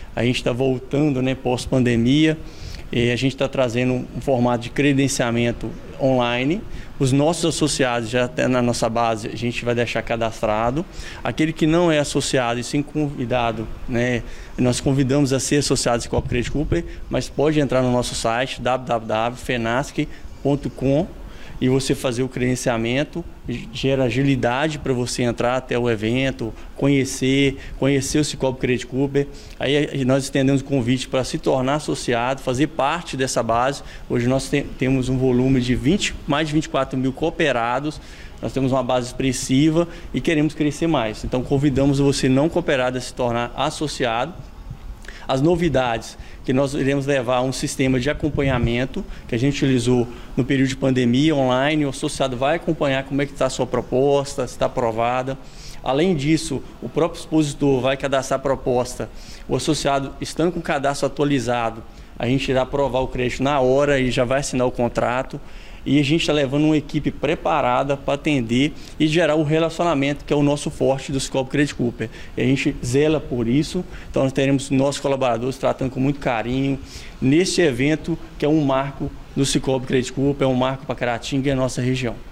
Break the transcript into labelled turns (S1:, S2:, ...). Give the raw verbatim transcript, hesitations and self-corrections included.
S1: a gente está voltando, né, pós-pandemia, e a gente está trazendo um formato de credenciamento online. Os nossos associados já até na nossa base a gente vai deixar cadastrado. Aquele que não é associado e sim convidado, né, nós convidamos a ser associado do Cicobi Credit Cooper, mas pode entrar no nosso site w w w ponto fenasc ponto com e você fazer o credenciamento, gera agilidade para você entrar até o evento, conhecer, conhecer o Cicobi Credit Cooper. Aí nós estendemos o convite para se tornar associado, fazer parte dessa base. Hoje nós te temos um volume de vinte, mais de vinte e quatro mil cooperados, nós temos uma base expressiva e queremos crescer mais. Então convidamos você não cooperado a se tornar associado. As novidades que nós iremos levar um sistema de acompanhamento que a gente utilizou no período de pandemia online. O associado vai acompanhar como é que está a sua proposta, se está aprovada. Além disso, o próprio expositor vai cadastrar a proposta. O associado, estando com o cadastro atualizado, a gente irá aprovar o crédito na hora e já vai assinar o contrato. E a gente está levando uma equipe preparada para atender e gerar o relacionamento, que é o nosso forte do Cicobi Credit Cooper. E a gente zela por isso, então nós teremos nossos colaboradores tratando com muito carinho neste evento, que é um marco do Cicobi Credit Cooper, é um marco para Caratinga e a nossa região.